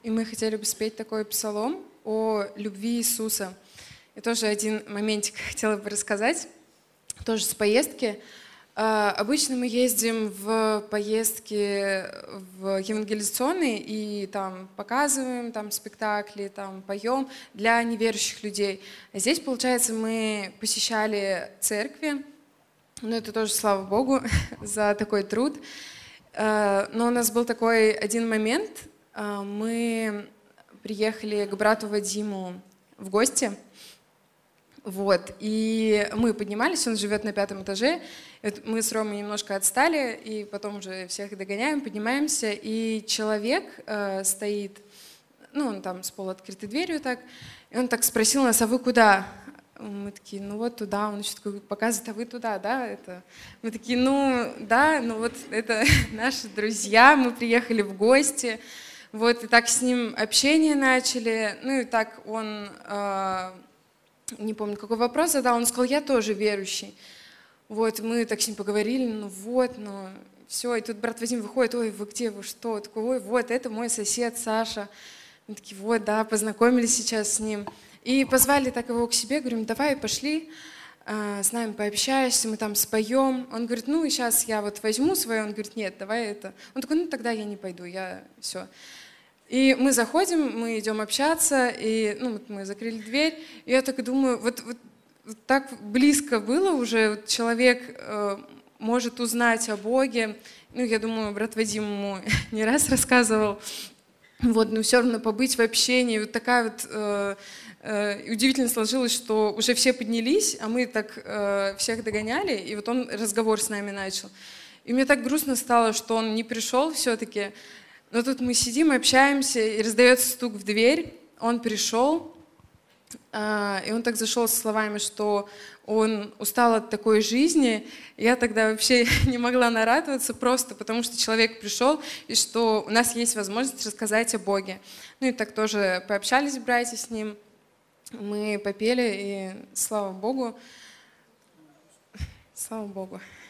и мы хотели бы спеть такой псалом о любви Иисуса. И тоже один моментик хотела бы рассказать, тоже с поездки. Обычно мы ездим в поездки в евангелизационные и там показываем там спектакли, там поем для неверующих людей. А здесь, получается, мы посещали церкви, но это тоже слава Богу за такой труд. Но у нас был такой один момент, мы приехали к брату Вадиму в гости. Вот, и мы поднимались, он живет на 5-м этаже, мы с Ромой немножко отстали, и потом уже всех догоняем, поднимаемся, и человек стоит, ну, он там с полуоткрытой дверью так, и он так спросил нас: а вы куда? Мы такие: ну вот туда, он еще такой показывает: а вы туда, да? Это... Мы такие: ну да, ну вот это наши друзья, мы приехали в гости, вот, и так с ним общение начали, ну и так он... не помню, какой вопрос задал, он сказал: я тоже верующий. Вот, мы так с ним поговорили, ну вот, ну все, и тут брат Вадим выходит: ой, вы где, вы что? Такой: ой, вот, это мой сосед Саша. Мы такие: вот, да, познакомились сейчас с ним. И позвали так его к себе, говорим: давай, пошли, с нами пообщаешься, мы там споем. Он говорит: ну, и сейчас я вот возьму свое. Он говорит: нет, давай это. Он такой: ну, тогда я не пойду, я все. И мы заходим, мы идем общаться, и ну, вот мы закрыли дверь, и я так думаю, вот так близко было уже, вот человек может узнать о Боге. Ну, я думаю, брат Вадим ему не раз рассказывал, вот, но все равно побыть в общении. Вот такая вот удивительно сложилось, что уже все поднялись, а мы так всех догоняли, и вот он разговор с нами начал. И мне так грустно стало, что он не пришел все-таки. Но тут мы сидим, общаемся, и раздается стук в дверь. Он пришел, и он так зашел со словами, что он устал от такой жизни. Я тогда вообще не могла нарадоваться, просто потому что человек пришел, и что у нас есть возможность рассказать о Боге. Ну и так тоже пообщались братья с ним, мы попели, и слава Богу. Слава Богу.